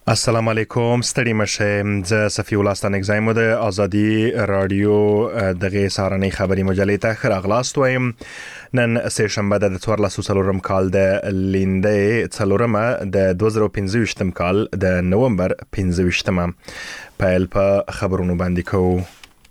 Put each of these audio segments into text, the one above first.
السلام علیکم ستړي مشه ز صفی الله ستانک زایمو د ازادي رادیو دغه سارنې خبري مجلې ته راغلاست وایم نن سه شنبه د 14 کال د لیندې څلورمه د 2015 کال د نومبر 15 پایل په خبرونو باندې کوو.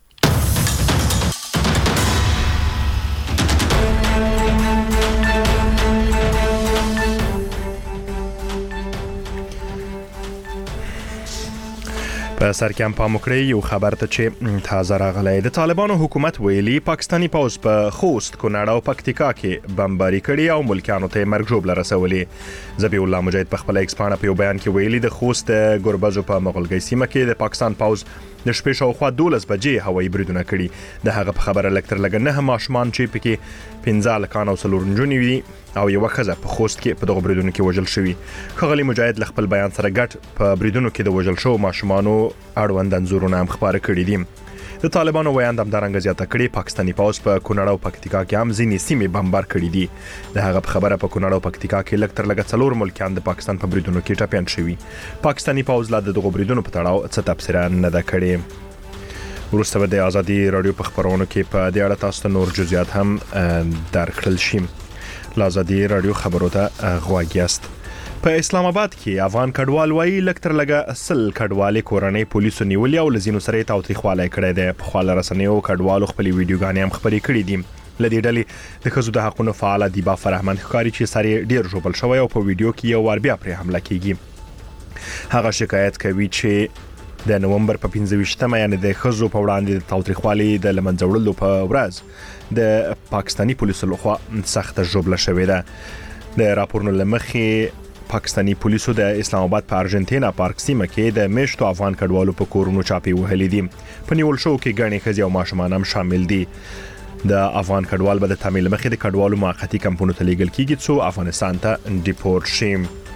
په سر کې هم پام وکړئ یو خبر ته چې تازه راغلی د طالبانو حکومت ویلي پاکستانی پوز په خوست، کونړ او پکتیکا کې بمباري کړي او ملکیانو ته مرګ ژوبله رسولې. ذبیح الله مجاهد په خپل ایکس پاڼه په یو بیان کې ویلي د خوست ګوربزو په مغلګۍ سیمه کې د پاکستان پوز د شپې شاوخوا 12 بجې هوایي بریدونه کړي. د هغه په خبره لکتر لګ نه ماشومان چې پکې 15 لکان او 4 نجونې وي او یو ښځه په خوست کې په دغه بریدونو کې وژل شوی. خغلی مجاهد ل خپل بیان سره ګټ په بریدونو کې د وژل شو ماشومانو اړوند انځورونه هم خبره کړي دي. د طالبانو ویاند هم دارنګ زیاته کړي پاکستانی پوز په کونړ او پکتیکا کې هم ځینې سیمې بمبار کړي دي. د هغه په خبره په کونړ او پکتیکا کې لکتر لګ 4 ملکیان د پاکستان په بریدونو کې ټاپیان شوی. پاکستانی پوز لا دغه بریدونو په تړاو څه تفسیر نه ده کړې. ورسته د ازادي رادیو په خبرونو کې په دې اړه تاسو ته نور جزئیات هم درکړل شي. لازادي رادیو خبرو ته غواګیاست. په اسلام آباد کې افغان کډوال وایي لکتر لګه اصل کډوالي کورنۍ پولیسو نیولې او لزینو سره تاوتریخواله کړې ده. په خواله رسنیو کډوالو خپل ویډیوګانې هم خبرې کړې دي. لدې ډلې د خزو د حقونو فعال دیبا فرهمند ښکاری چې سره ډیر ژوبل شوی او په ویډیو کې یو ور بیا پر حمله کیږي. هغه شکایت کوي چې د نومبر په 15 یعنی د خزو په وړاندې د تاوتریخوالي د لمنځوړلو په ورځ د پاکستانی پولیسو لخوا سخت ژوبله شوې ده. د راپورونو لمخې پاکستانی پولیسو د اسلام آباد په ارجنټینا پارک سیمه کې د میشتو افغان کډوالو په کورونو چاپی وهلې دي. په نیول شو کې ګڼې ښځې او ماشومان هم شامل دي. د افغان کډوال به د تامین مخې د کډوالو موقتی کمپونو ته لیږل کیږي څو افغانستان ته ډیپورټ شي.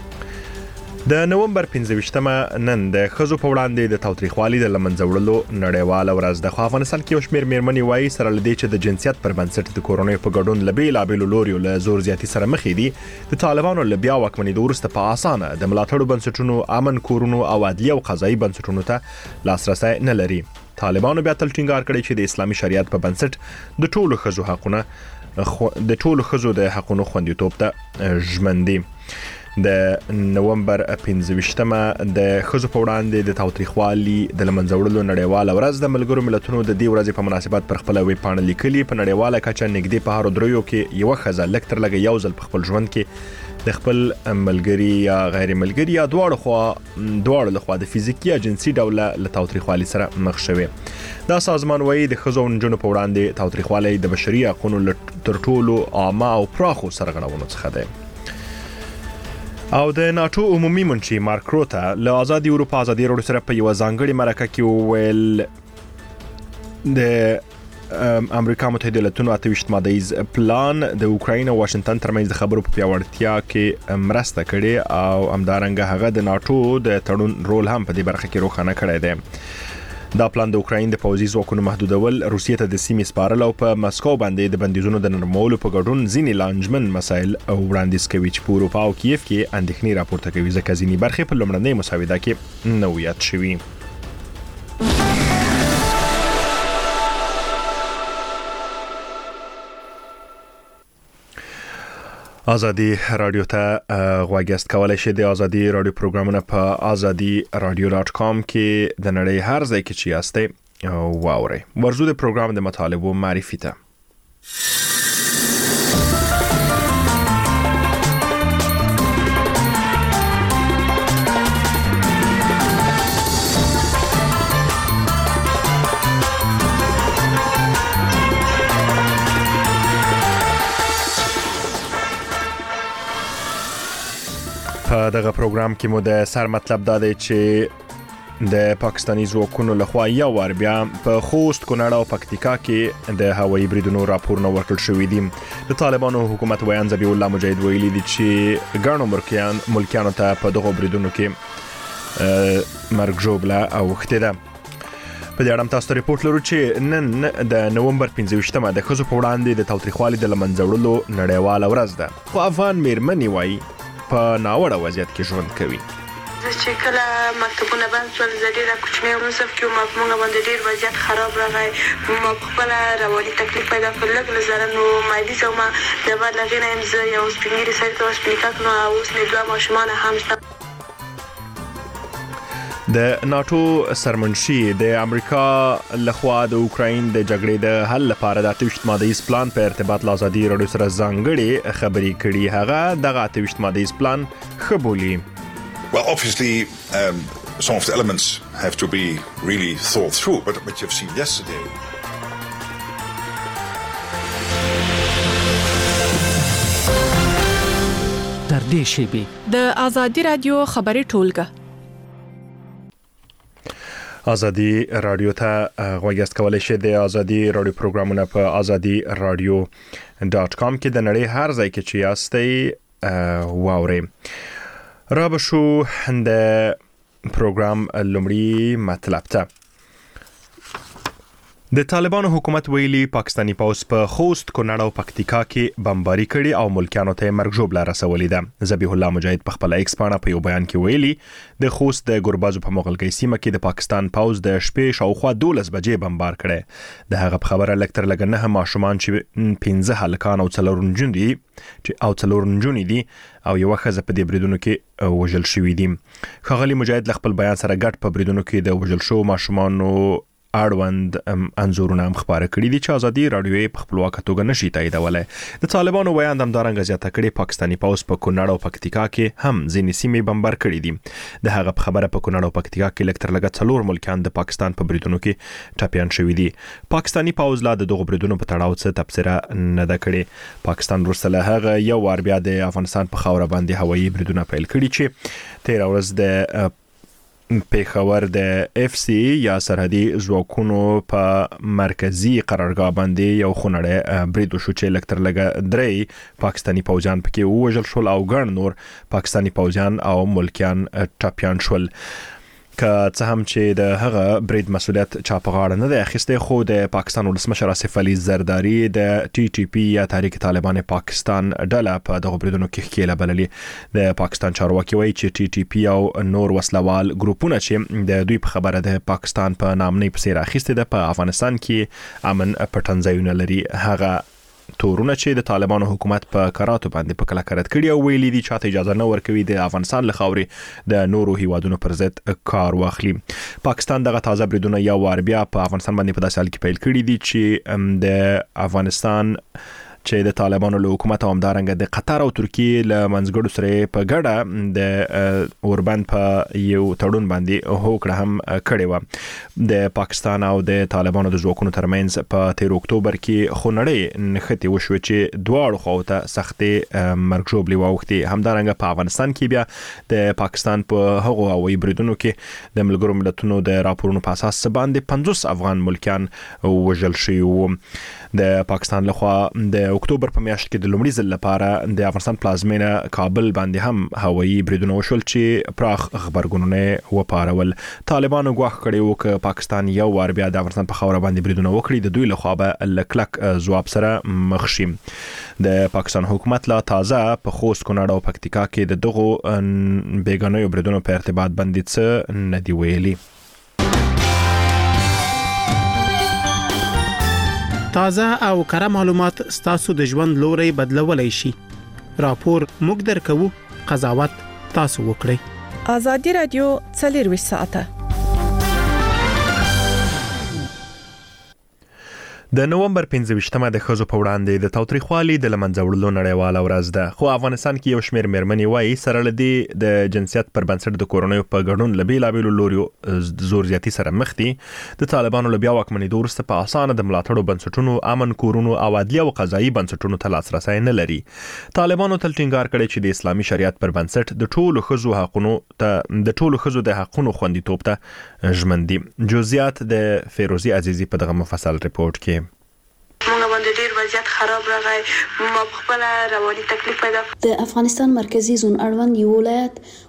د نومبر 15 نن د خزو په وړاندې د تاوتریخوالي د لمنځوړلو نړیواله ورځ د افغانستان کې یو شمېر میرمنې وایي سره لدې چې د جنسیت پر بنسټ د کورونو په ګډون لبیلابیلو لوریو له زور زیاتی سره مخې دي. د طالبانو له بیا واکمنۍ وروسته په اسانه د ملاتړو بنسټونو، امن کورونو او عدلي او قضایي بنسټونو ته لاسرسي نه لري. طالبانو بیا تل ټینګار کړی چې د اسلامي شریعت په بنسټ د ټولو خزو د حقونو خوندیتوب ته ژمن دي. د نومبر 15 د خزو په وړاندې د تاوتریخوالي د لمنځوړلو نړیواله ورځ د ملګرو ملتونو د دې ورځې په مناسبت پر خپل ویب پاڼه لیکلي. په نړیواله کچه نږدې په هر دریو کې یو ښځه لکتر لګ یو ځل په خپل ژوند کې د خپل ملګری یا غیر ملګری یا دواړو لخوا د فزیکي یا جنسي ډول له تاوتریخوالي سره مخ شوي. دا سازمان وایي د خزو او نجونو په وړاندې تاوتریخوالي د بشري حقوقو تر ټولو عامه او پراخو سرغړونو څخه دی. او د ناتو عمومي منشي مارک روتا له آزادي اروپا آزادي رادیو سره په یو ځانګړي مرکه کې ویل د امریکا متحده ایالاتونو 28 مادهیز پلان د اوکراین او واشنگټن ترمنځ د خبرو په پیاوړتیا کې مرسته کړي او همدارنګه هغه د ناتو د تړون رول هم په دې برخه کې روښانه کړی دی. دا پلان د اوکراین د پوځي ځواکونو محدودول، روسیې ته د سیمې سپارل او په مسکو باندې د بندیزونو د نرمولو په ګډون ځینې لانجمن مسایل وړاندیز کوي چې په اروپا او کیف کې اندېښنې راپورته کوي ځکه ځینې برخې په لومړنۍ مسوده کې نه وو یاد شوي. ازادي رادیو ته غواګیاست کولای شئ د ازادي رادیو پروګرامونه په azadiradio.com کې د نړۍ هر ځای کې چې یاستئ واورئ. ورزو د پروګرام د مطالبو معرفي ته په دغه پروګرام کې مو د سر مطلب دا دی چې د پاکستاني ځواکونو لخوا یو ور بیا په خوست، کونړ او پکتیکا کې د هوایي بریدونو راپورونه ورکړل شوي دي. د طالبانو حکومت ویان ذبیح الله مجاهد ویلي دي چې ګڼو ملکیانو ته په دغه بریدونو کې مرګ ژوبله اوښتې ده. په دې اړه تاسو ته ریپورت لرو چې نن د نومبر 15 د خزو په وړاندې د تاوتریخوالي د لمنځوړلو نړیواله ورځ ده. خو افغان میرمنې وایي په ناوړه وضعیت کې ژوند کوي. چې کله مکتبونه بند شول زه ډېره کوچنۍ وم صف کې وم په موږ باندې ډېر وضعیت خراب راغی ما خپله رواني تکلیف پیدا کړ لږ له ضرر نو مایدیزه ومه بیا بعد له هغې نه یم زه یو سپین ږیري سړي ته سپینکک نو اوس مې 2 ماشومان هم شته. د ناتو سرمنشي د امریکا لخوا د اوکراین د جګړې د حل لپاره د 28 مادهیز پلان په ارتباط له ازادي راډیو سره ځانګړي خبرې کړي. هغه دغه 28 مادهیز پلان خبولي. Well, obviously, some of the elements have to be really thought through, but what you've seen yesterday. تر دې شیبې د ازادي راډیو خبري ټولګه ازادي رادیو ته غوږیاست کولای شئ د ازادي رادیو پروګرامونه په azadi.radio.com کې د نړۍ هر ځای کې چې یاستئ واورئ. را بشو د پروګرام لومړی مطلب ته. د طالبانو حکومت ویلي پاکستانی پوځ په خوست، کونړ او پکتیکا کې بمباري کړي او ملکیانو ته مرګ ژوبله رسولې ده. ذبیح الله مجاهد په خپل ایکس پاڼه په یو بیان کې ویلي د خوست د ګربازو په مغلګۍ سیمه کې د پاکستان پوځ د شپې شاوخوا 12 بجې بمبار کړي. د هغه په خبره لکتر لګ نه ماشومان چې 15 هلکان او 4 نجونې دي او یو ښځه په دې بریدونو کې وژل شوې دي. ښاغلي مجاهد خپل بیان سره ګډ په بریدونو کې د وژل شو ماشومانو اړوند انزورونه هم خبره کړي دي چې ازادي راډیو په خپلواکه توګه نشي تاییدولای. د طالبانو ویاند همدارنګه زیاته کړي پاکستانی پوځ په کونړ او پکتیکا کې هم ځینې سیمې بمبار کړي دي. د هغه په خبره په کونړ او پکتیکا کې لکتر لګ 4 ملکیان د پاکستان په بریدونو کې ټاپیان شوي دي. پاکستانی پوځ لا د دغو بریدونو په تړاو څه تبصره نه ده کړې. پاکستان وروسته له هغه یو وار بیا د افغانستان په خاوره باندې هوایي بریدونه پیل کړي چې 13 ورځ د پیښور د اف سی یا سرحدي ځواکونو په مرکزی قرارګاه باندې یو خونړی برید وشو چې لکتر لګ 3 پاکستانی پوځیان پکې وژل شول او ګڼ نور پاکستانی پوځیان او ملکیان ټاپیان شول. که څه هم چې د هغه برید مسؤلیت چا په غاړه نه دی اخیستی، خو د پاکستان ولسمشر آصف علي زرداری د ټي ټي پی یا تحریک طالبان پاکستان ډله په دغه بریدونو کې ښکېله بللې. د پاکستان چارواکي وایي چې ټي ټي پی او نور وسلوال ګروپونه چې د دوی په خبره د پاکستان په نامنۍ په څیر اخیستي ده په افغانستان کې امن پټنځایونه لري. هغه تورونه چې د طالبانو حکومت په کراتو باندې په کله کرت کړي او ویلي دي چې اجازه نه ورکوي د افغانستان له خاورې د نورو هیوادونو پر ضد کار واخلي. پاکستان دغه تازه بریدونه یو وار بیا په افغانستان باندې په داسې حال کې پیل کړي دي چې د افغانستان چې د طالبانو له حکومت او همدارنګه د قطر او ترکیې له منځګړو سره په ګډه د اوربند په یو تړون باندې هوکړه هم کړې و. د پاکستان او د طالبانو د ځواکونو ترمنځ په 13 اکتوبر کې خونړۍ نښتې وشوې چې دواړو خواو ته سختې مرګ ژوبلې واوښتې. همدارنګه په افغانستان کې بیا د پاکستان په هغو هوایي بریدونو کې د ملګرو ملتونو د راپورونو په اساس باندې 50 افغان ملکیان وژل شوي وو. د پاکستان لخوا د اکتوبر په میاشت کې د لومړي ځل لپاره د افغانستان پلازمینه کابل باندې هم هوایي بریدونه وشول چې پراخ خبرګونونه وپارول. طالبانو ګواښ کړی و چې پاکستان یو وار بیا د افغانستان په خاوره باندې بریدونه وکړي د دوی لخوا به لکلک ځواب سره مخ شي. د پاکستان حکومت لا تازه په خوست، کونړ او پکتیکا کې د دغو بیګانه‌یو بریدونو په ارتباط باندې څه نه دی ویلي. تازه او کره معلومات ستاسو د ژوند لوري بدلولای شي. راپور موږ درکو، قضاوت تاسو وکړئ. ازادي راډیو 24 ساعته. د نومبر 15مه د ښځو په وړاندې د تاوتریخوالي د لمنځه وړلو نړیواله ورځ ده، خو افغانستان کې یو شمېر مېرمنې وایي سره له دې د جنسیت پر بنسټ د کورنیو په ګډون له بېلابېلو لوریو زور زیاتي سره مخ دي. د طالبانو له بیا واکمنېدو وروسته په اسانه د ملاتړو بنسټونو، امن کورونو او عدلي او قضایي بنسټونو ته لاسرسی نه لري. طالبانو تل ټینګار کړی چې د اسلامي شریعت پر بنسټ د ټولو ښځو د حقونو خوندیتوب ته ژمن دي. جزئیات د فیروزي عزیزي په دغه مفصل ریپورت کې. موږ باندې ډیر وضعیت خراب راغی، ما خپل رواني تکلیف پیدا. د افغانستان مرکزی زون اړوند یو ولایت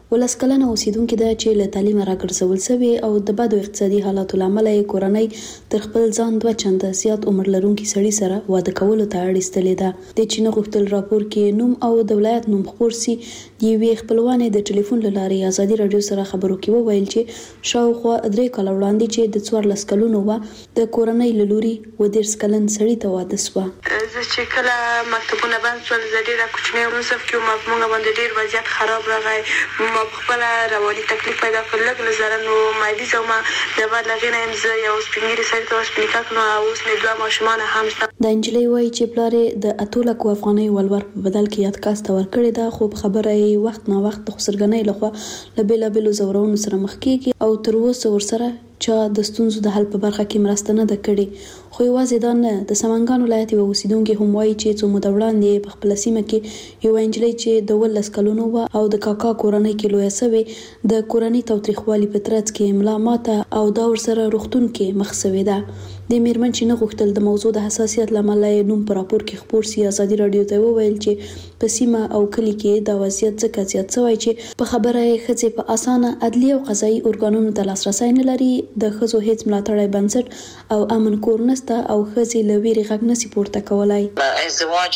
ولس کلنه اوسیدونکو د چې له تعلیم راګرځول شوی او د بدو اقتصادي حالاتو لامل کورنۍ تر خپل ځان 2 چنده زیات عمر لرونکي سړي سره واده کولو ته اړ ایستلې ده. د چین غوښتل راپور کې نوم او د ولایت نوم خبر سي. دی خپلوان د ټلیفون لارې ازادي رادیو سره خبرو کې وویل چې شاوخوا 3 کال وړاندې چې د 14 کلونو و د کورنۍ لوري و 10 کلن سړي ته واده شو. زه چې کله مکتبونه بند شول زه ډیره کوچنی وم چې موږ باندې ډیر وضعیت خراب راغی. ما خپل رواني تکلیف پیدا کړ لږ نظر نو مادي زما د بعد لغینه زه یو سپینګری سره تاسو پلیکاک نو اوس نه دوه ماشومان هم شته. د انجلۍ وای چې پلاره د اتولک افغاني ولور په بدل کې یاد کاست ورکړی دا خو خبره یې وخت نه وخت د خسرګنۍ لخوا لبیلا بلو زورونو سره مخ کیږي او تر اوسه ورسره چې د ستونزو د حل په برخه کې مرسته نه ده کړې. خو یوازې دا نه د سمنګان ولایت یو اوسیدونکو هم وایي چې څو موده وړاندې په خپل سیمه کې یو انجلۍ چې د 12 کلونو و او د کاکا کورنۍ کې لوی سوي د کورنۍ توتریخوالي په ترڅ کې املا ماته او دا ورسره روغتون کې مخ سوي ده. د میرمن چې نه غوښتل د موضوع د حساسیت لامل نوم پر راپور کې خبر سي ازادي رادیو ته وویل چې په سیمه او کلی کې د وضعیت څخه زیات شوی چې په خبره یې خځې په اسانه عدلي او قضایي ارګانونو ته لاسرسي نه لري. د خزو هیڅ ملاتړی بنسټ او امن کور نسته او خځې لویری غږ نسی پورته کولای. ازدواج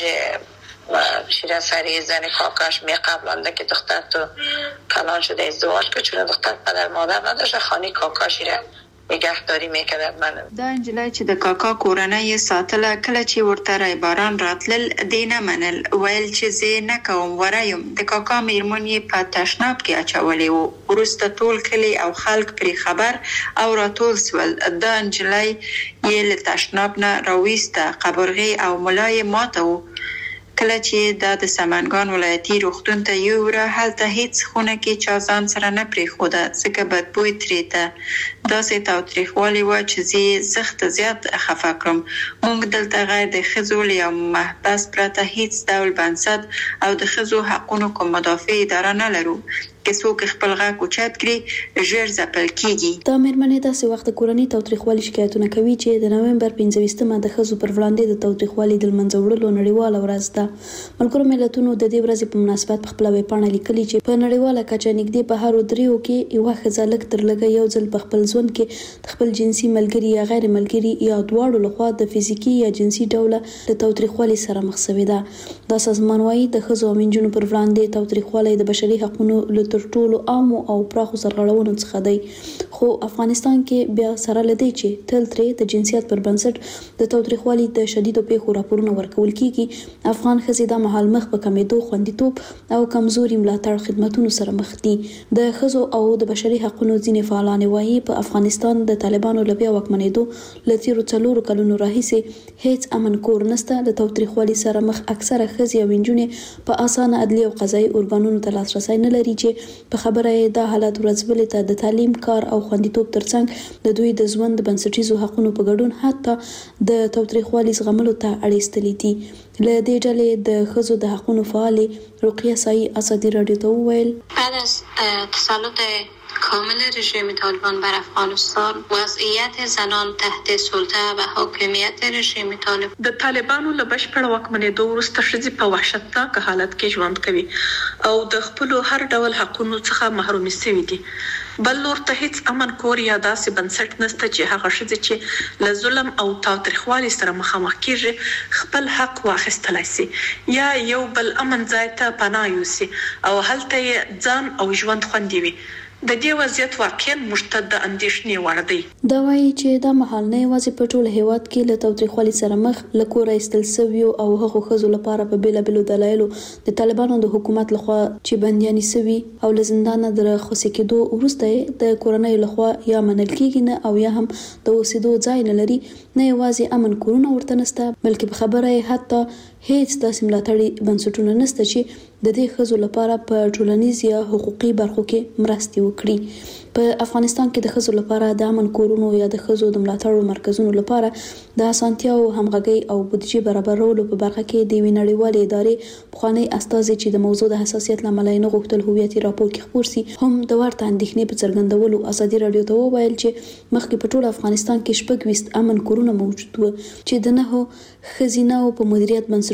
شیرین سری زن کاکاش می قبل که دختر تو کلان شده ازدواج که چون دختر پدر مادر نداشته خانی کاکاش را نگهداری میکرد. من دا انجلای چې د کاکا کورنۍ ساتله کله چې ورته رای باران راتلل دینه منل ویل چې زه نه کوم ورایم. د کاکا میرمن یې په تشناب کې اچولې وو. ورسته ټول کلی او خلک پرې خبر او راټول سول. دا انجلای یې له تشناب نه راويسته قبرغي او ملای ماته وو. کله چې د سمنګان ولایتي روغتون ته یوره هلته هیڅ خونه کې چا ځان سره نه پریښوده ځکه بدبوی ترې ته داسې تاوتریخوالی وه چې زه سخت زیات خفه کړم. موږ دلته غیر د ښځو له یو محبس پرته هیڅ ډول بنسټ او د ښځو حقونو کوم مدافع اداره نه لرو که څوک خپل غږ اوچت کړي ژر ځپل کیږي. دا میرمنې داسې وخت کورنۍ تاوتریخوالي شکایتونه کوي چې د نومبر 15مه د ښځو پر وړاندې د تاوتریخوالي د منځه وړلو نړیواله ورځ ده. ملګرو ملتونو د دې ورځې په مناسبت په خپل ویبپاڼه لیکلي چې په نړیواله کچه نږدې په هر دریو کې یو ښځه لږ تر لږه یو ځل په خپل ژوند کې د خپل جنسي ملګری یا غیر ملګری یا دواړو لخوا د فزیکی یا جنسي ډوله د تاوتریخوالي سره مخ شوی ده. دا سازمان وايي د ښځو او نجونو پر وړاندې تاوتریخوالي د بشري حقوقو له تر ټولو عام او پراخو سرغړونو څخه دی. خو افغانستان کې بیا سره لدی چې تل ترې د جنسیت پر بنسټ د تاوتریخوالي د شدیدو پیښو راپورونه ورکول کیږي. افغان ښځې د مهال مخ په کمیدو خوندیتوب او کمزوري ملاتړ خدماتونو سره مخ دي. د ښځو او د بشري حقوقو ځینې فعالان وايي په افغانستان د طالبانو لبیا وکمنېدو لتیرو 4 کلونو راهیسې هیڅ امن کور نسته. د تاوتریخوالي سره مخ اکثره ښځې او نجونې په اسانه عدلي او قضایي ارګانونو ته لاسرسي نه لري چې په خبره دا حالت ورځبلې ته د تعلیم کار او خوندیتوب ترڅنګ د دوی د ژوند بنسټیزو حقوقو په ګډون حتی د تاوتریخوالي زغملو ته اړ ایستلې دي. له دې ډلې د ښځو د حقوقو فعالې رقیه سایي ازادي رادیو ته وویل بعد از تسلط کامل رژیم طالبان بر افغانستان وضعیت زنان تحت سلطه و حاکمیت رژیم طالبان د طالبانو له بشپړ واکمنېدو وروسته ښځې په وحشتناک حالت کې ژوند کوي او د خپل هر ډول حقوقو څخه محروم شوي دي. بل لور ته هیڅ امن کور یا داسې بنسټ نشته چې هغه ښځې چې له ظلم او تاوتریخوالي سره مخامخ کیږي خپل حق واخیستلی شي یا یو بل امن ځای ته پناه یوسي او هلته یې ځان او ژوند خوندي وي. د دې وضعیت واقعا مشتد د اندېښنې وړ دی. دا وایي چې دا مهال نه یوازې په ټول هیواد کې له تاوتریخوالي سره مخ له کوره ایستل شویو او هغو ښځو لپاره په بیلابیلو دلایلو د طالبانو د حکومت لخوا چې بندیانې شوي او له زندانه د راخلاص کېدو وروسته د کورنۍ لخوا یا منل کېږي نه او یا هم د اوسېدو ځای نه لري. نه یوازې امن کورونه ورته نشته بلکې په خبره یې حتی هیڅ داسې ملاتړي بنسټونه نشته چې د دې ښځو لپاره په ټولنیز یا حقوقي برخو کې مرستې وکړي. په افغانستان کې د ښځو لپاره د امن کورونو یا د ښځو د ملاتړ مرکزونو لپاره د اسانتیاو همغږي او بودیجه برابرولو په برخه کې د وینړیوالې ادارې پخوانی استازي چې د موضوع د حساسیت لامل نه غوښتل هویتي راپور کې خبر سي هم د ورته اندېښنې په څرګندولو ازادي رادیو ته وویل چې مخکې په ټول افغانستان کې 20 امن کورونه موجود و چې د نه ښځینه او په مدیریت بنسټ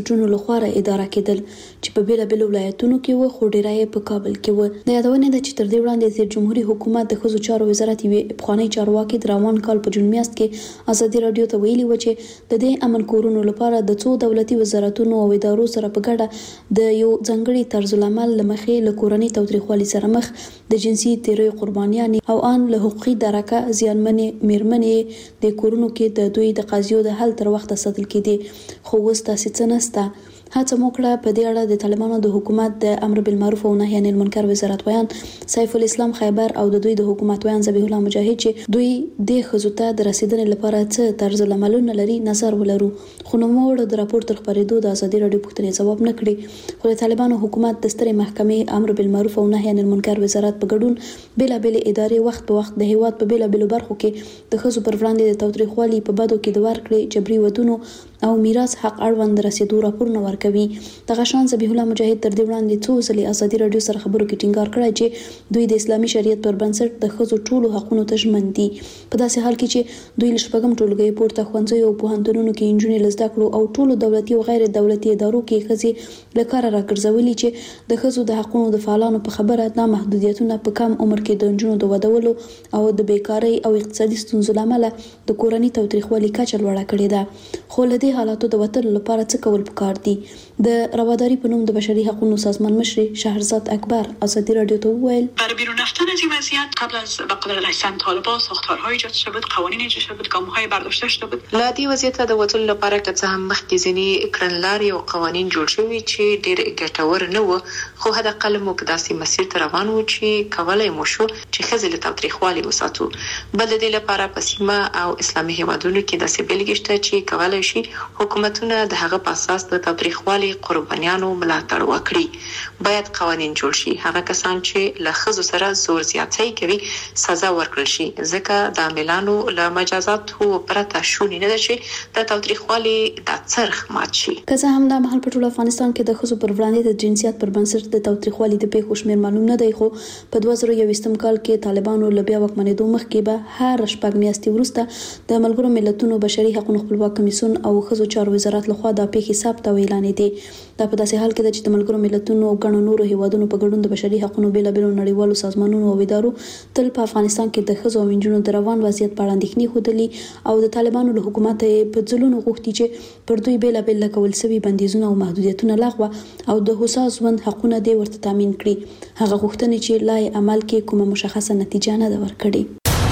بنسټونو لخوا اداره کېدل چې په بیلابېلو ولایتونو کې و، خو ډیری په کابل کې و. د یادونه ده چې تر دې وړاندې د جمهوریت حکومت د ښځو چارو وزارت یوې پخوانی چارواکي د روان کال په جون میاشت کې ازادي رادیو ته ویلي و چې د دې امن کورونو لپاره د څو دولتي وزارتونو او ادارو سره په ګډه د یو ځانګړي طرز العمل لمخې له کورنۍ تاوتریخوالي سره مخ د جنسي تیریو قربانیان او ان له حقوقي درکه زیانمنې میرمنې د کورونو کې د دوی د قضیو د حل تر وخت ساتل کېدي، خو اوس تاسې څه نسته. هڅه موکړه په دې اړه د طالبانو د حکومت د امر بالمعروف او نهي عن المنکر وزارت ویان سیف الاسلام خیبر او د دوی د حکومت ویان ذبیح الله مجاهد چې دوی د ښځو ته د رسیدنې لپاره څه طرز العملونه لري نظر ولرو، خو نوموړ د راپور تر خبرېدو د ازادي رادیو پوښتنې ځواب نه کړي. خو د طالبانو حکومت د سترې محکمې امر بالمعروف او نهي عن المنکر وزارت په ګډون بیلابېلې ادارې وخت په وخت د هیواد په بیلابېلو برخو کې د ښځو پر وړاندې د تاوتریخوالي په بدو کې د ورکړې جبري ودونو او میراث حق اړوند رسیدو راپورونه ورکوي. دغه شان ذبیح الله مجاهد تر دې وړاندې څو ځلې ازادي رادیو سره خبرو کې ټینګار کړی چې دوی د اسلامي شریعت پر بنسټ د ښځو ټولو حقونو ته ژمن دي، په داسې حال کې چې دوی له شپږم ټولګي پورته ښوونځیو او پوهنتونونو کې نجونې له زده کړو او ټولو دولتي او غیر دولتي ادارو کې ښځې له کاره راګرځولي چې د ښځو د حقونو د فعالانو په خبره دا محدودیتونه په کم عمر کې د نجونو د ودولو او د بیکارۍ او اقتصادي ستونزو له امله د کورنۍ تاوتریخوالي کچه لوړه کړې ده. خو له دې حالاتو د وتلو لپاره څه کول پکار دي؟ د رواداری په نوم د بشري حقوقو سازمان مشر شهرزاد اکبر ازادی رادیو ته وویل برای بیرون رفتن از این وضعیت قبل از به قدرت رسیدن طالبان ساختارهای ایجاد شده بود، قوانین ایجاد شده بود، ګام‌های برداشته شده بود. لا دې وضعیت د وتلو لپاره که څه هم مخکې ځینې کړنلارې او قوانین جوړ شوي چې ډېر ګټور نه وو، خو حداقل موږ داسې مسیر ته روان وو چې کولی مو شو چې ښځې له تاوتریخوالي وساتو. بل د دې لپاره په سیمه او اسلامي هیوادونو کې داسې بېلګې شته چې کولی شي حکومتونه د هغه په اساس د تاوتریخوالي قربانیانو ملاتړ وکړي. باید قوانین جوړ شي، هغه کسان چې له ښځو سره زور زیاتی کوي سزا ورکړل شي، ځکه د عاملانو له مجازاتو پرته شونې نه ده چې د تاوتریخوالي د څرخ مات شي. که څه هم دا مهال په ټول افغانستان کې د ښځو پر وړاندې د جنسیت پر بنسټ د تاوتریخوالي د پیښو شمېر معلوم نه دی، خو په 2021 کال کې طالبانو له بیا واکمنېدو مخکې به هر شپږ میاشتې وروسته د ملګرو ملتونو بشري حقوقو خپلواک کمیسیون او ښځو چارو وزارت لخوا د پیښې ثبت او اعلان دي. دا په داسې حال کې ده چې د ملګرو ملتونو او ګڼو نورو هیوادونو په ګډون د بشري حقوقو بیلابېلو نړیوالو سازمانونو او ادارو تل په افغانستان کې د ښځو او نجونو د روان وضعیت په اړه اندېښنې ښودلې او د طالبانو له حکومت په ځلونو غوښتي چې پر دوی بیلابېل لګول شوي بندیزونه او محدودیتونه لغوه او د هوسا ژوند حقونه دې ورته تامین کړي، هغه غوښتنې چې لا عمل کې کومه مشخصه نتیجه نه ده ورکړې.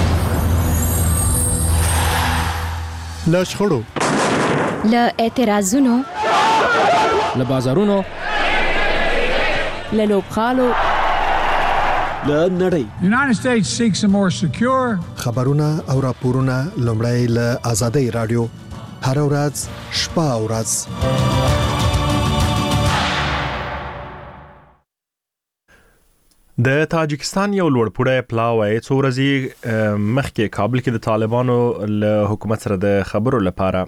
له شخړو، له اعتراضونو، له بازارونو، له لوبغالو، له نړۍ. United States seeks a more secure خبرونه او راپورونه لومړی له ازادي رادیو هر ورځ شپه او ورځ. د تاجکستان یو لوړپوړی پلاوی څو ورځې مخکې کابل کې د طالبانو له حکومت سره د خبرو لپاره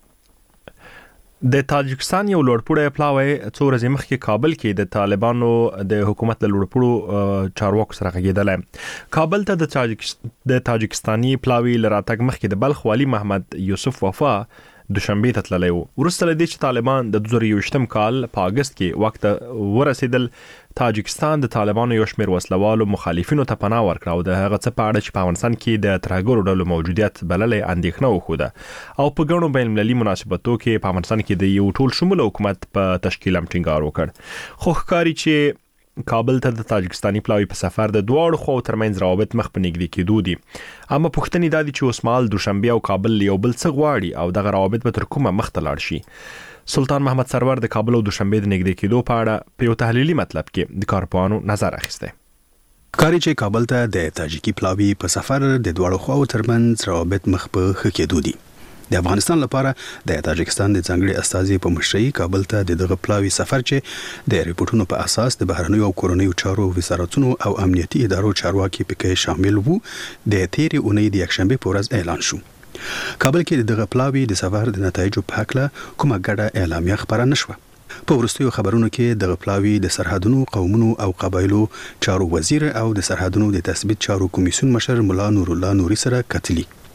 د تاجکستان یو لوړپوړی پلاوی څو ورځې مخکې کابل کې د طالبانو د حکومت له لوړپوړو چارواکو سره غږېدلی. کابل ته د تاجکستاني پلاوی له راتګ مخکې د بلخ والي محمد یوسف وفا دوشنبه ته تللی و. وروسته له دې چې طالبان د 2021 کال په اگست کې وخت ورسېدل، تاجکستان د طالبانو یو شمېر وسلوالو مخالفینو ته پناه ورکړه او د هغه څه په اړه چې په افغانستان کې د ترهګرو ډلو موجودیت بللې اندېښنه وښوده او په ګڼو بین المللي مناسبتو کې په افغانستان کې د یو ټول شموله حکومت په تشکیل هم ټینګار وکړ. خو ښکاري چې کابل ته د تاجکستاني پلاوی په سفر د دواړو خواو ترمنځ روابط مخ په نږدې کېدو دي. اما پوښتنې دا دي چې اوس مهال دوشنبه او کابل یو بل څه غواړي او دغه روابط به تر کومه مخ ته لاړ شي. سلطان محمد سرور د کابل او دوشنبه د نږدې کېدو په اړه په یو تحلیلي مطلب کې د کارپوهانو نظر اخیسته. کاری چې کابل ته د تاجیکي پلاوی په سفر د دواړو خواو ترمنځ روابط مخ په ښه کېدو دي. د افغانستان لپاره د تاجکستان د ځانګړي استازي په مشرۍ کابل ته دغه پلاوی سفر چې د ریپورتونو په اساس د بهرنیو او کورنیو چارو وزارتونو او امنیتي ادارو چارواکي پکې شامل وو، د تیرې اونۍ د یکشنبه په ورځ اعلان شو. کابل کې دغه پلاوی د سفر د نتایجو په اړه کومه ګډه اعلامیه خبره نشوه. په وروستیو خبرونو کې دغه پلاوی د سرحدونو، قومونو او قبایلو چارو وزیر او د سرحدونو د تثبیت چارو کمیسیون مشر مولا نور الله نوري سره کتلی.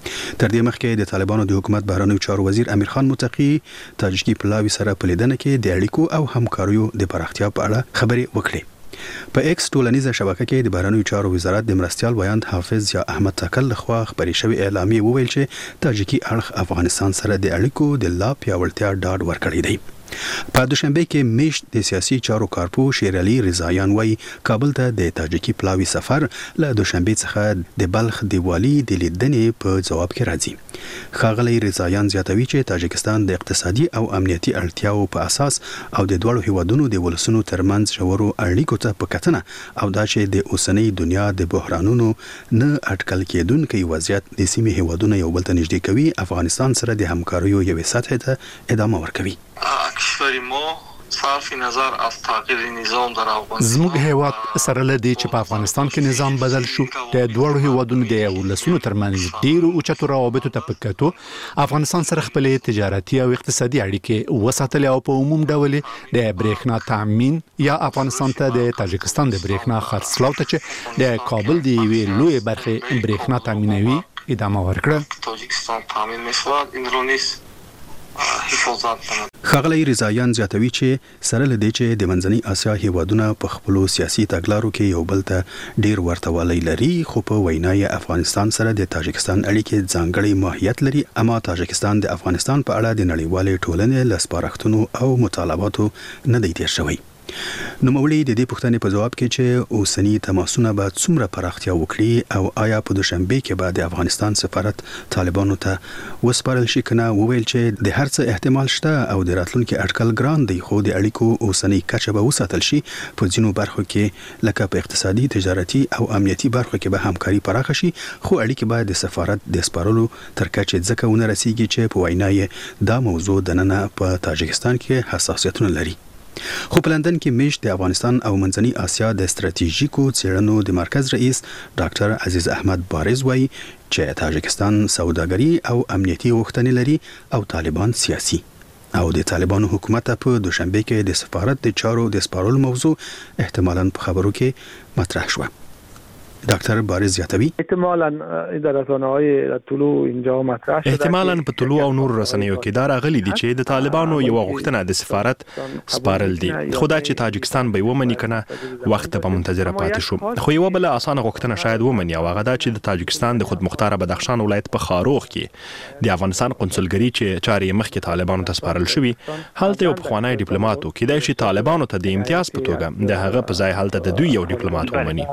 تر دې مخکې د طالبانو د حکومت بهرنیو چارو وزیر امیر خان متقی تاجیکي پلاوی سره په لیدنه کې د اړیکو او همکاریو د پراختیا په اړه خبرې وکړې. په ایکس ټولنیزه شبکه کې د بهرنیو چارو وزارت د مرستيال ویاند حافظ یا احمد تکل لخوا خبري شوی اعلامیه وویل چې تاجیکي اړخ افغانستان سره د اړیکو د لا پیاوړتیا ډاډ ورکړی دی. په دوشنبه کې میشت د سیاسي چارو کارپو شیر علي رضایان وای کابل ته د تاجیکي پلاوی سفر له دوشنبه څخه د بلخ د والی د لیدنې په جواب کې راځي. ښاغلی رضایان زیاتوي چې تاجکستان د اقتصادي او امنیتي اړتیاو په اساس او د دوړو هیوادونو د ولسونو ترمنځ ژورو اړیکو ته په کتنه او دا چې د اوسنۍ دنیا د بحرانونو نه اټکل کېدونکي وضعیت د سیمې هیوادونو یو بل ته نږدې کوي، افغانستان سره د همکاریو یوې سطح ته ادامه ورکوي. کشور ما صرف نظر از تغییر نظام در افغانستان زموږ هیواد سره لدی چې په افغانستان کې نظام بدل شو د دوړو هیوادونو د ولسونو ترمنځ ډیرو اوچتو روابطو ته پکاتو افغانستان سره خپل تجارتي او اقتصادي اړیکې وساتل او په عموم ډول د برېښنا تامین یا افغانستان ته د تاجکستان د برېښنا خرڅلاو ته چې د کابل دی وی لوی برخه برېښنا تامینوي ادامه ورکړه. تاجکستان تامین می‌شود این رو نیست ښاغلی رضایان زیاتوي چې سره لدی چې د منځنۍ اسیا هیوادونه په خپل سیاسي تګلارو کې یو بل ته ډیر ورتهوالی لري، خو په وینای افغانستان سره د تاجکستان اړیکې ځانګړي ماهیت لري، اما تاجکستان د افغانستان په اړه د نړیوالې ټولنې له سپارښتنو او مطالباتو نه دی تیر شوی. نوموړي د دې پوښتنې په جواب کې چې اوسنی تماسونه به څومره پراختیا وکړي او آیا په دوشنبه کې به د افغانستان سفارت طالبانو ته وسپارل شي کنه، وویل چې د هر څه احتمال شته او د راتلونکي اټکل ګران دی، خو د اړیکو اوسنی کچه به وساتل شي. په ځینو برخو کې لکه په اقتصادي، تجارتي او امنیتي برخو کې به همکاري پراخه شي، خو اړیکې به د سفارت د سپارلو تر کچې ځکه ونه رسیږي چې په وینای دا موضوع د نن په تاجکستان کې حساسیتونه لري. خو په لندن کې میشت د افغانستان او منځنۍ اسیا د ستراتیژیکو څېړنو د مرکز رئیس ډاکټر عزیز احمد بارز وایي چې تاجکستان سوداګري او امنیتي غوښتنې لري او طالبان سیاسي، او د طالبانو حکومت په دوشنبه کې د سفارت د چارو د سپارلو موضوع احتمالاً په خبرو کې مطرح شوه. ډاکټر بارز زیاتوي احتمالاً د رسنیو طلوع اینجا مطرح شده، احتمالاً په طلوع او نور رسنیو کې دا راغلي دي چې د طالبانو یو غوښتنه د سفارت سپارل دي، خو دا چې تاجکستان به ومني کنه وخت په منتظره پاتې شو. خو یو بل اسانه غوښتنه شاید ومني او هغه دا چې د تاجکستان د خودمختار بدخشان ولایت په خاروخ کې د افغانستان قونسلګری چې چارې مخکې طالبانو ته سپارل شوی، هلته یو پخوانی ډیپلوماټ کېدای شي طالبانو ته د امتیاز په توګه د هغه په ځای هلته د دوی یو ډیپلوماټ ومني.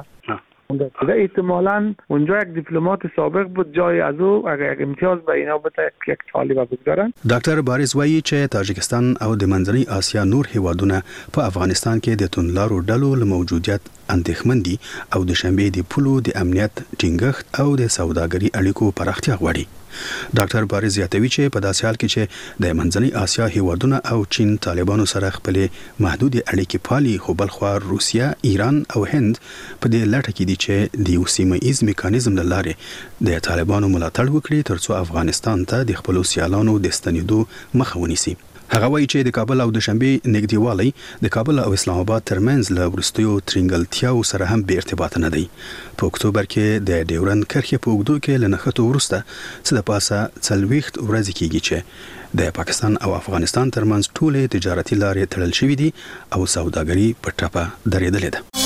احتمالاً اونجا یک دیپلمات سابق بود، جای از او اگر یک امتیاز به اینا بده یک طالب بگذارن. ډاکټر بارز وایي چې تاجکستان او د منځنۍ اسیا نور هیوادونه په افغانستان کې د تونلارو ډلو له موجودیت اندېښمن دي او د شنبې د پولو د امنیت ټینګښت او د سوداګري اړیکو پراختیا غواړي. ډاکټر بارز زیاتوي چې په داسې حال کې چې د منځنۍ اسیا هیوادونه او چین طالبانو سره خپل محدود اړیکې پالي، خو بلخوا روسیا، ایران او هند په دې لټه کې دي چې د یو سیمه‌ایز میکانیزم له لارې د طالبانو ملاتړ وکړي ترڅو افغانستان ته د خپل سیالانو د ستنېدو مخه ونیسي. هغه وایي چې د کابل او د شنبې نږدېوالی د کابل او اسلام آباد ترمنځ له وروستیو ترنګلتیاو سره هم بې ارتباطه نه دی. په اکتوبر کې د ډیورند کرښې په اوږدو کې له نښتو وروسته څه د پاسه 40 ورځې کېږي چې د پاکستان او افغانستان ترمنځ ټولې تجارتي لارې تړل شوې دي او سوداګري په ټپه درېدلې ده.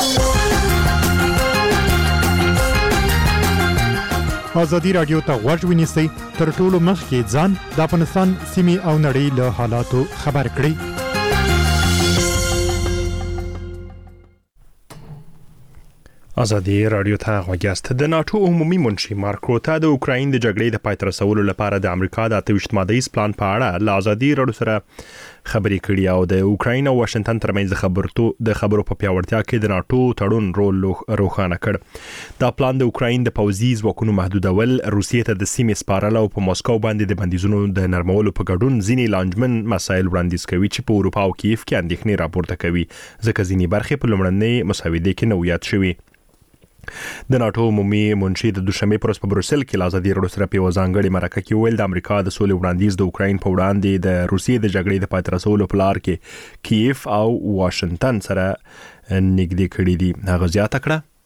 ازادي رادیو ته غوږ ونیسئ، تر ټولو مخکې ځان د افغانستان سیمې او نړۍ له حالاتو خبر کړئ. ازادي رادیو ته غوږ یاست. د ناتو عمومي منشي مارک روته د اوکراین د جګړې د پای ته رسولو لپاره د امریکا د 28 مادهیز پلان په اړه له ازادي رادیو سره خبرې کړي او د اوکراین او واشنگټن ترمنځ د خبرو په پیاوړتیا کې د ناتو تړون رول روښانه کړ. دا پلان د اوکراین د پوځي ځواکونو محدودول، روسیې ته د سیمې سپارل او په موسکو باندې د بندیزونو د نرمولو په ګډون ځینې لانجمن مسایل وړاندیز کوي چې په اروپا او کیف کې اندېښنې راپورته کوي، ځکه ځینې برخې په لومړنۍ مسودې کې نو یاد شوي. د ناتو عمومي منشي د دوشنبه پر ورځ په بروسل کې له ازادي رادیو سره په ځانګړي مرکه کې ویل د امریکا د سولې وړاندیز د اوکراین په وړاندې د روسیې د جګړې د پای ته رسولو په لار کې کیف او واشنگټن سره نږدې کړي دي. هغه زیاته کړه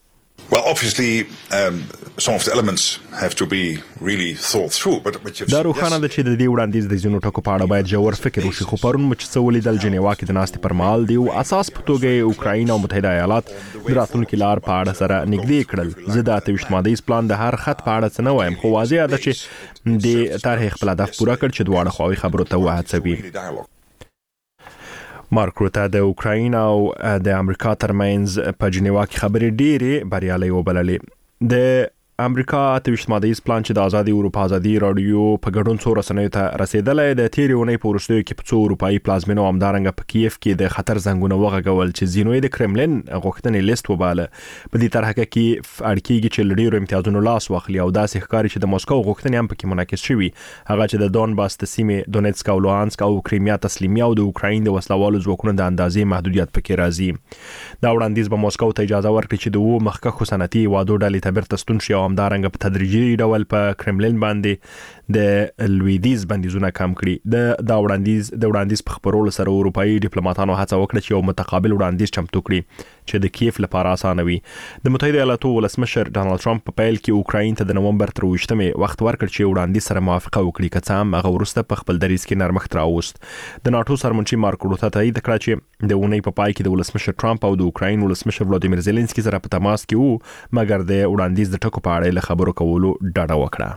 Well, obviously, some of the elements have to be really thought through, but دا روښانه ده چې د دې وړاندیز د ځینو ټکو په اړه باید ژور فکر وشي، خو پرون مو چې څه ولیدل جنیوا کې د ناستې پر مهال د یو اساس په توګه اوکراین او متحده ایالات د راتلونکي لار په اړه سره نږدې کړل. زه د 28 مادیز پلان د هر خط په اړه څه نه وایم، خو واضح ده چې د طرح خپل هدف پوره کړ چې دواړه خواوې خبرو ته وهڅوي. مارک روته د اوکراین او د امریکا ترمنځ په جنیوا کې خبرې ډېرې بریالۍ وبللې. د امریکا 28 مادیز پلان چې د آزادي اروپا ازادي رادیو په ګډون څو رسنیو ته رسیدلې د تیرې اونۍ په وروستیو کې په څو اروپایي پلازمینو همدارنګه په کیف کې د خطر زنګونه وغږول چې ځینو یې د کرملین غوښتنې لیست وباله. په دې طرح کې اړکیږي چې لډیرو امتیازونو لاس واخلي او داسې ښکاري چې د موسکو غوښتنې هم پکې منعکس شوي، هغه چې د دونباس د سیمې دونیتسک او لوهانسک او کریمیا تسلیمي او د اوکراین د وسلوالو ځواکونو د اندازې محدودیت پکې راځي. دا وړاندیز به موسکو ته اجازه ورکړي چې د مخکښو صنعتي هیوادو ډلې ته بیرته ستون شي او همدارنګه په تدریجي ډول په کرملین باندې د لویدیز بندیزونه کم کړي. د وړاندیز په خبرولو سره اروپایي ډیپلوماټانو هڅه وکړه چې یو متقابل وړاندیز چمتو کړي چې د کیف لپاره اسانه وي. د متحده ایالاتو ولسمشر ډانلډ ټرمپ په پیل کې اوکراین ته د نومبر تر 28 وخت ورکړ چې وړاندیز سره موافقه وکړي، که څه هم هغه وروسته په خپل دریځ کې نرمښت راوست. د ناتو سرمنشي مارک روته تایید کړ چې د اونۍ په پای کې د ولسمشر ټرمپ او د اوکراین ولسمشر ولادیمیر زيلنسکي سره په تماس کې وو، مګر د وړاندیز د ټکو په اړه له خبرو کولو ډډه وکړه.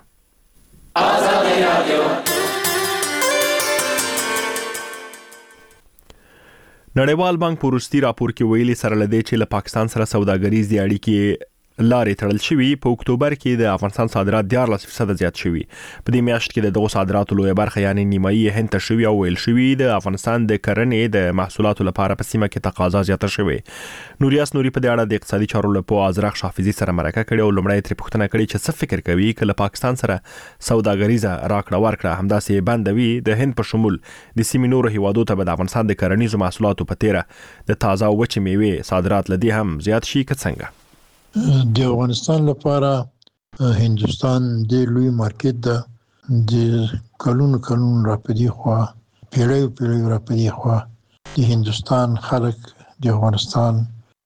نړیوال بانک په وروستي راپور کې ویلي سره لدی چې له پاکستان سره سوداګریزي اړیکې لارې تړل شوي. په اکتوبر کې د افغانستان صادرات 14% زیات شوي. په دې میاشت کې د دغو صادراتو لویه برخه یعنی نیمایي هند ته شوي او ویل شوي د افغانستان د کرنې د محصولاتو لپاره په سیمه کې تقاضا زیاته شوي. نوریاس نوري په دې اړه د اقتصادي چارو لپاره ازرق شافعي سره مرکه کړې او لومړی تر پوښتنه کړې چې څه فکر کوي چې له پاکستان سره سوداګریزه راکړه ورکړه همداسې بندوي د هند په شمول د سیمې نورو هیوادو ته د افغانستان د کرنیزو محصولاتو په تیره د تازه او وچې میوې صادرات لدی هم زیات شي که څنګه. د افغانستان لپاره هندستان د لوی مارکیټ ده، د کلونو راپدې خوا پیړیو راپدې خوا د هندستان خلک د افغانستان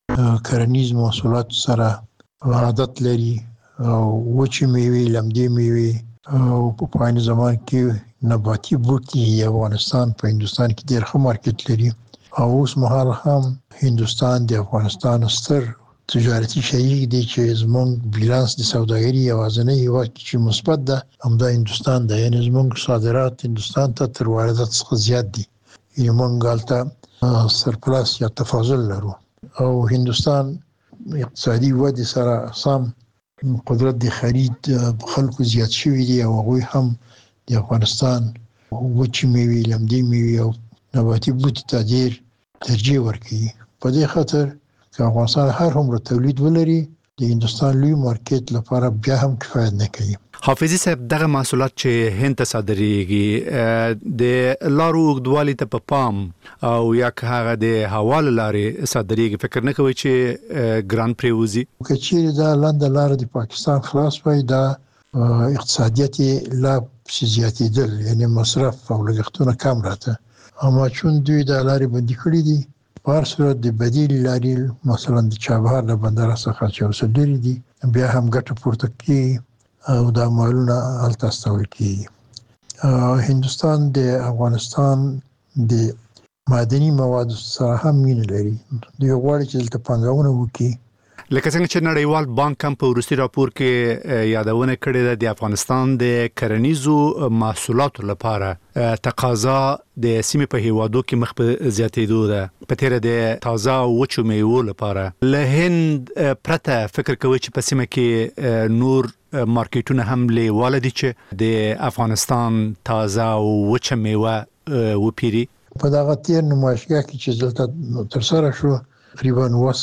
کرنیز محصولات سره عادت لري او وچې میوې لمدې میوې او په پایین زمان کې نباتي بوټي د افغانستان په هندستان کې ډېر ښه مارکیټ لري او اوس مهال هم هندستان د افغانستان ستر تجارتي شریک دی چې زموږ بیلانس د سوداګري یوازینی هیواد چې مثبت ده همدا هندستان ده، یعنی زموږ صادرات هندستان ته تر واردات څخه زیات دي، یعنی موږ هلته سرپلس یا تفاضل لرو او هندستان اقتصادي ودې سره سم قدرت د خرید خلکو زیات شوي دي او هغوی هم د افغانستان وچې میوې لمدې میوې او نباتي بوټي ته ډېر ترجیح ورکوي. په دې خاطر که افغانستان هر هم تولید ولري د هندستان لوی مارکیټ لپاره بیا هم کفایت نه کوي. حافظي صاحب دغه محصولات چې هند ته صادریږي د لارو اوږدوالي ته په پام او یا که هغه د حواله لارې صادریږي فکر نه کوي چې ګران پریوزي که چیرې دا لاندې لار د پاکستان خلاص وای دا اقتصادیت لا زیاتېدل یعنی مصرف او لګښتونه کم راته، اما چون دوی دا لارې بندي کړې دي په هر صورت د بدیل لارې مثلا د چابهار د بندر څخه چې وسلري دي بیا هم ګټه پورته کوي او دا مالونه هلته استول کیږي. هندستان د افغانستان د معدني مواد سره هم مینه لري، دوی غواړي چې دلته پانګونه وکړي. لکه څنګه چې نړیوال بانک هم په وروستي راپور کې یادونه کړې ده د افغانستان د کرنیزو محصولاتو لپاره تقاضا د سیمې په هیوادو کې مخ په زیاتېدو ده. په تیره د تازه او وچو میوو لپاره له هند پرته فکر کوي چې په سیمه کې نور مارکیټونه هم لیواله دي چې د افغانستان تازه او وچه میوه وپیري. په دغه تیر نمایشګاه کې چې دلته تر سره شو تقریبا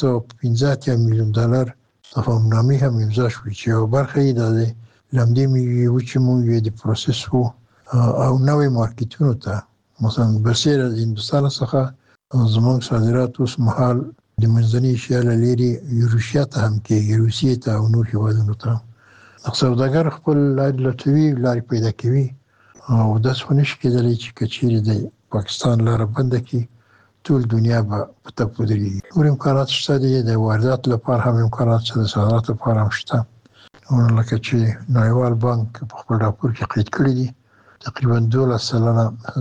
215 میلیون دلار تفاهمنامې هم امضا شوې چې یو برخه یې د لمدې میوې وچې میوې د پروسس او نوې مارکیټونو ته مثلا برسېره د هندوستان څخه زموږ صادرات اوس مهال د منځنۍ ایشیا له لرې روسیې ته هم کېږي، روسیې ته او نور هېوادونو ته. سوداګر خپل لارې لټوي، لارې پیدا کوي او داسې خو نشي کېدلی چې که چیرې د پاکستان لاره بنده کړي ټول دنیا په ټپ ودرېږي. نور امکانات شته دي، د واردات لپاره هم امکانات شته، د صادرات لپاره هم شته. لکه چې نړیوال بانک په خپل راپور کې قید کړی دي تقریبا 12%